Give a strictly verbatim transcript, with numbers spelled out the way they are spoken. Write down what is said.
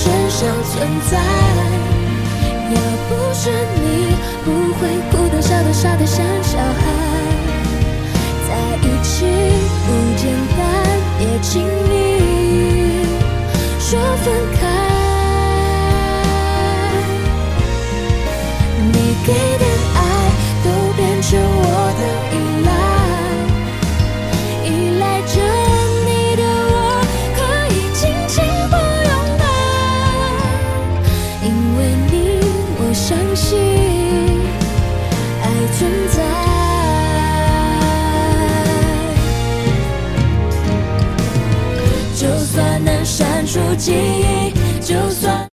身上存在。要不是你，不会哭得笑得傻得像小孩。在一起不简单，也请你说分开。你给的爱都变成我的依赖，依赖着你的我可以轻轻不用爱，因为你我相信爱存在。就算能删除记忆，就算